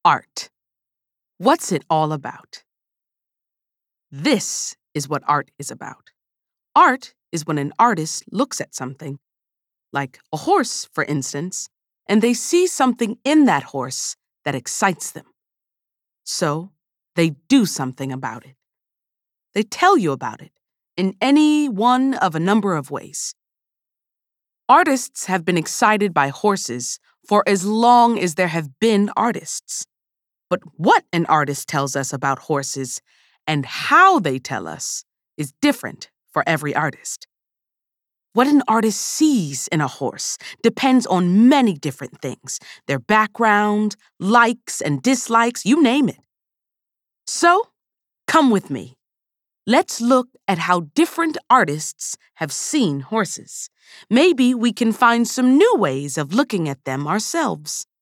Art. What's it all about? This is what art is about. Art is when an artist looks at something, like a horse, for instance, and they see something in that horse that excites them. So they do something about it. They tell you about it in any one of a number of ways. Artists have been excited by horses for as long as there have been artists. But what an artist tells us about horses and how they tell us is different for every artist. What an artist sees in a horse depends on many different things: their background, likes and dislikes, you name it. So, come with me. Let's look at how different artists have seen horses. Maybe we can find some new ways of looking at them ourselves.